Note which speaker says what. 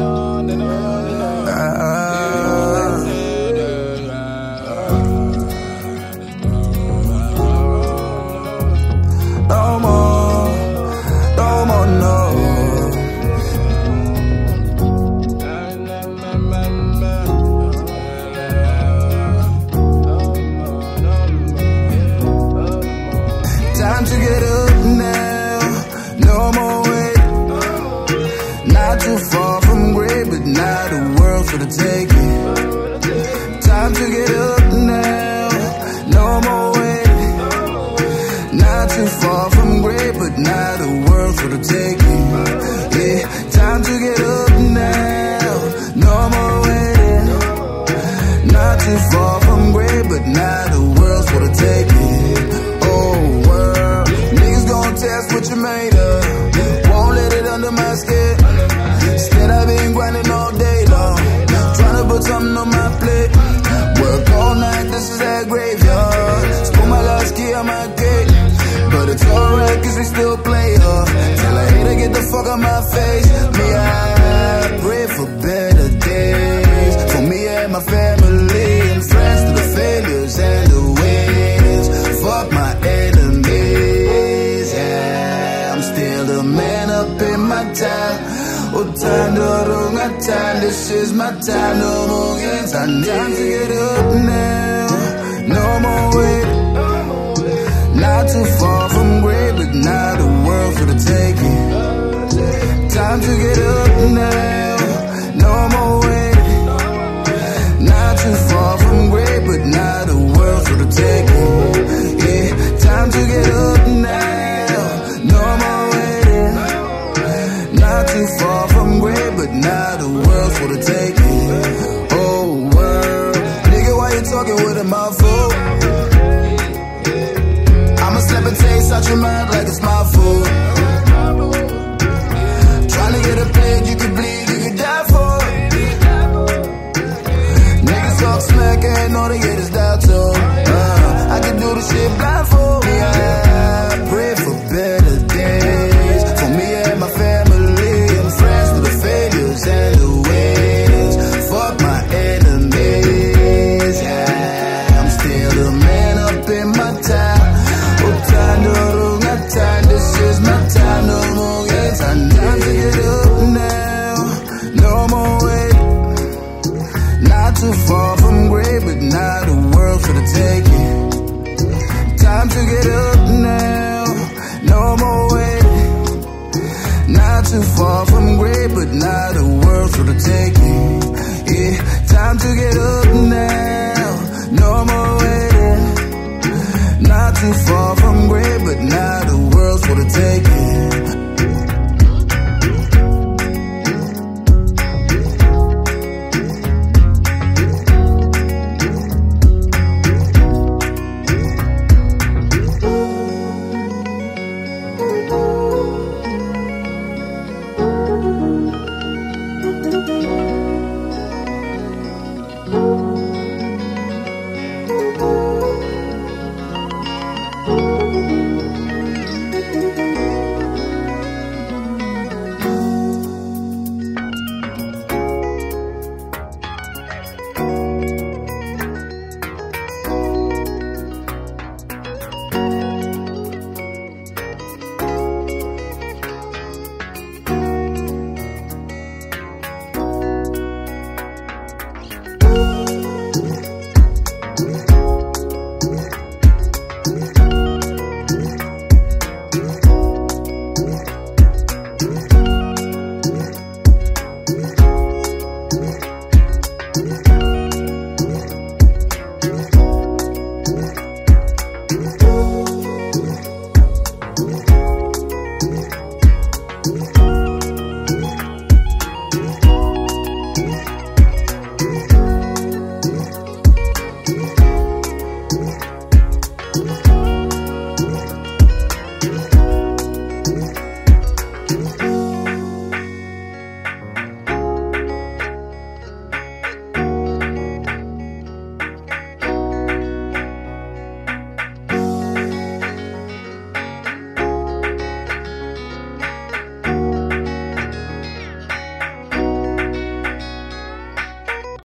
Speaker 1: Time to get up now, no more waiting. Not too far from great, but not the world for the taking. Time to get up now, no more waiting. Not too far from great, but not the world for the taking. Yeah, time to get up now, no more waiting. Not too far from great, but not the world for the taking. Test what you made of. Won't let it under my skin. Instead I've been grinding all day long, trying to put something on my plate. Work all night, this is that graveyard. Spoke my last key on my gate, but it's alright cause we still play hard. Tell a hater get the fuck out my face. Me, I pray for better days for me and my family and friends, through the failures and the wins. Fuck my enemies. I'm still the man up in my time. Oh, time to time. This is my time. No more games. I need time to get up now. No more waiting. Not too far from great, but not the world for the taking. Time to get up now. No more waiting. Not too far from great, but not the world for the taking. Yeah, time to get up now. No more waiting. Not too far from great, but now the world's for the taking. Oh, world. Nigga, why you talking with a mouthful? I'ma slap a taste out your mouth like it's my food. Tryna get a plate, you can bleed, you can die for. Niggas talk smack and all they get is doubt too. I can do this shit blindfold. Yeah, I pray for better days for me and my family and friends, through the failures and the wins. Fuck my enemies. Yeah, I'm still the man up in my time. Oh, time to time. This is my time. No more games. I need time to get up now. No more waiting. Not too far from great, but not the world for the taking. Time to get up now, no more waiting. Not too far from great, but not the world for the taking.